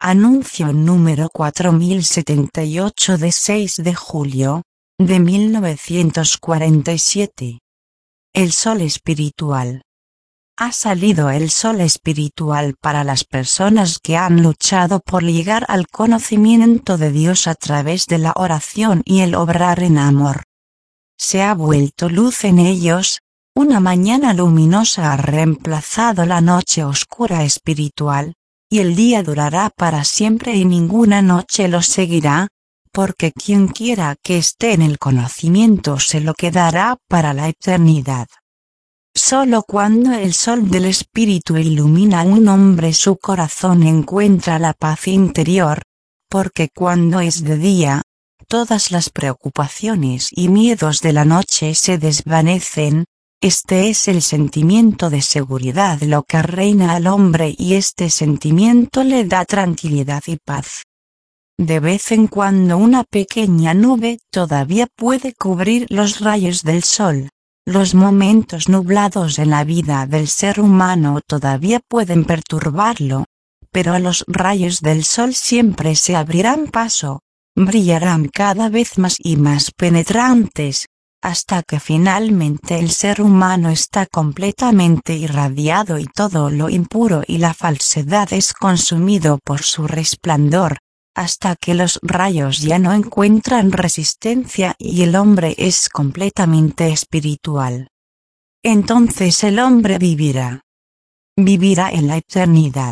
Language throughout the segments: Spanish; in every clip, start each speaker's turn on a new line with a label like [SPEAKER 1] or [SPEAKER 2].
[SPEAKER 1] Anuncio número 4078 de 6 de julio, de 1947. El sol espiritual. Ha salido el sol espiritual para las personas que han luchado por llegar al conocimiento de Dios a través de la oración y el obrar en amor. Se ha vuelto luz en ellos, una mañana luminosa ha reemplazado la noche oscura espiritual, y el día durará para siempre y ninguna noche lo seguirá, porque quien quiera que esté en el conocimiento se lo quedará para la eternidad. Solo cuando el sol del espíritu ilumina a un hombre su corazón encuentra la paz interior, porque cuando es de día, todas las preocupaciones y miedos de la noche se desvanecen. Este es el sentimiento de seguridad lo que reina al hombre y este sentimiento le da tranquilidad y paz. De vez en cuando una pequeña nube todavía puede cubrir los rayos del sol. Los momentos nublados en la vida del ser humano todavía pueden perturbarlo, pero los rayos del sol siempre se abrirán paso, brillarán cada vez más y más penetrantes, hasta que finalmente el ser humano está completamente irradiado y todo lo impuro y la falsedad es consumido por su resplandor, hasta que los rayos ya no encuentran resistencia y el hombre es completamente espiritual. Entonces el hombre vivirá en la eternidad.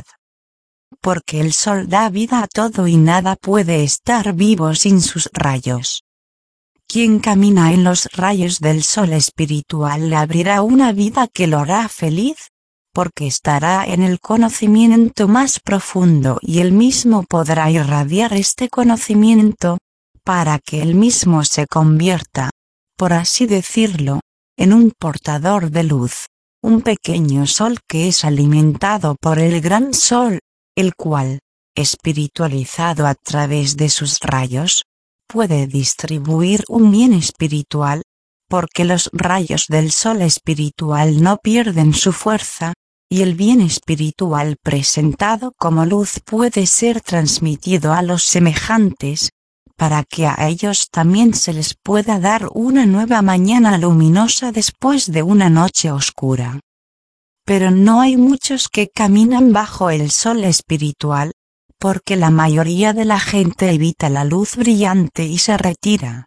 [SPEAKER 1] Porque el sol da vida a todo y nada puede estar vivo sin sus rayos. Quien camina en los rayos del sol espiritual le abrirá una vida que lo hará feliz, porque estará en el conocimiento más profundo y él mismo podrá irradiar este conocimiento, para que él mismo se convierta, por así decirlo, en un portador de luz, un pequeño sol que es alimentado por el gran sol, el cual, espiritualizado a través de sus rayos, puede distribuir un bien espiritual, porque los rayos del sol espiritual no pierden su fuerza, y el bien espiritual presentado como luz puede ser transmitido a los semejantes, para que a ellos también se les pueda dar una nueva mañana luminosa después de una noche oscura. Pero no hay muchos que caminan bajo el sol espiritual, porque la mayoría de la gente evita la luz brillante y se retira.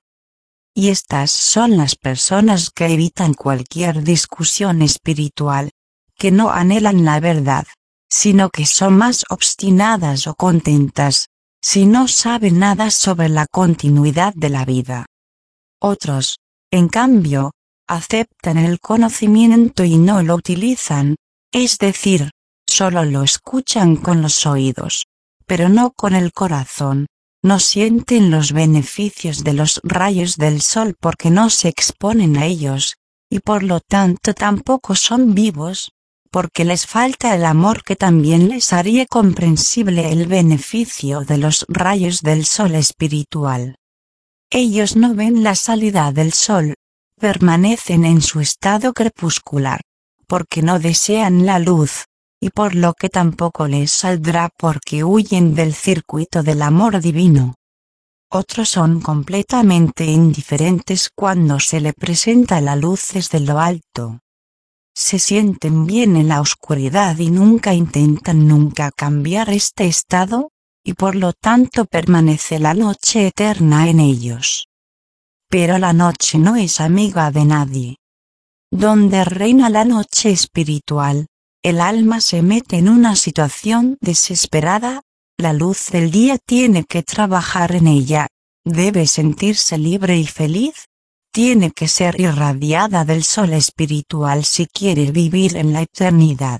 [SPEAKER 1] Y estas son las personas que evitan cualquier discusión espiritual, que no anhelan la verdad, sino que son más obstinadas o contentas, si no saben nada sobre la continuidad de la vida. Otros, en cambio, aceptan el conocimiento y no lo utilizan, es decir, solo lo escuchan con los oídos, pero no con el corazón, no sienten los beneficios de los rayos del sol porque no se exponen a ellos, y por lo tanto tampoco son vivos, porque les falta el amor que también les haría comprensible el beneficio de los rayos del sol espiritual. Ellos no ven la salida del sol, permanecen en su estado crepuscular, porque no desean la luz, y por lo que tampoco les saldrá porque huyen del circuito del amor divino. Otros son completamente indiferentes cuando se le presenta la luz desde lo alto. Se sienten bien en la oscuridad y nunca intentan cambiar este estado, y por lo tanto permanece la noche eterna en ellos. Pero la noche no es amiga de nadie. Donde reina la noche espiritual, el alma se mete en una situación desesperada, la luz del día tiene que trabajar en ella, debe sentirse libre y feliz, tiene que ser irradiada del sol espiritual si quiere vivir en la eternidad.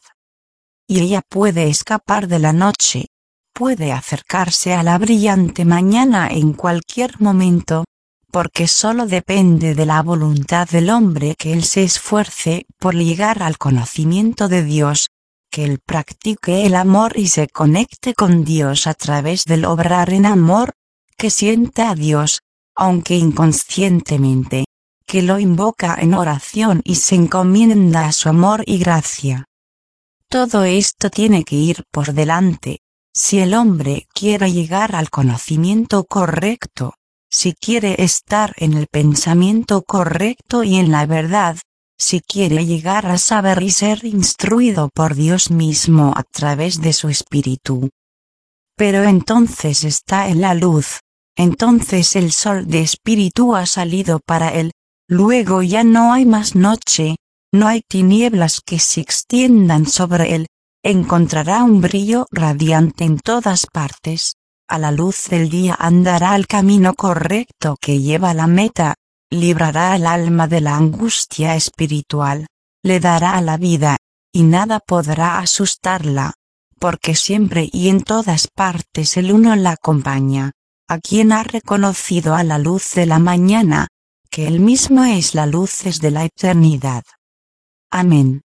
[SPEAKER 1] Y ella puede escapar de la noche, puede acercarse a la brillante mañana en cualquier momento, porque solo depende de la voluntad del hombre que él se esfuerce por llegar al conocimiento de Dios, que él practique el amor y se conecte con Dios a través del obrar en amor, que sienta a Dios, aunque inconscientemente, que lo invoca en oración y se encomienda a su amor y gracia. Todo esto tiene que ir por delante, Si el hombre quiere llegar al conocimiento correcto, si quiere estar en el pensamiento correcto y en la verdad, si quiere llegar a saber y ser instruido por Dios mismo a través de su espíritu. Pero entonces está en la luz, entonces el sol de espíritu ha salido para él, luego ya no hay más noche, no hay tinieblas que se extiendan sobre él, encontrará un brillo radiante en todas partes, a la luz del día andará el camino correcto que lleva a la meta, librará al alma de la angustia espiritual, le dará la vida, y nada podrá asustarla, porque siempre y en todas partes el uno la acompaña, a quien ha reconocido a la luz de la mañana, que él mismo es la luz desde la eternidad. Amén.